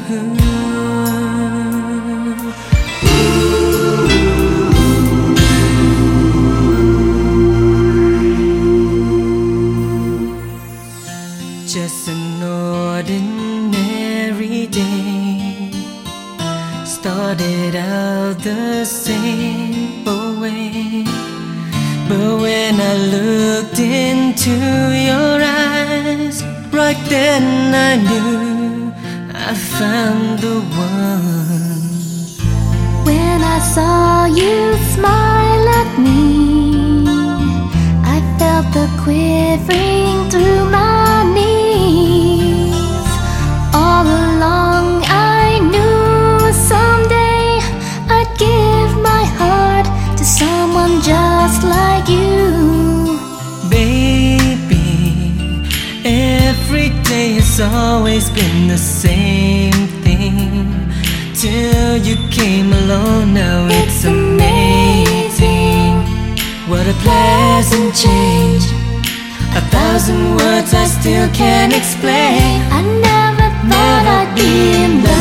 Just an ordinary day, started out the same old way. But when I looked into your eyes, right then I knew I found the one. When I saw you smile at me, I felt the quivering through my knees. All along I knew someday I'd give my heart to someone just like you. Baby, every day has always been the same thing, till you came along. Now it's amazing. What a pleasant change. 1,000 words I still can't explain. I never thought I'd be in love.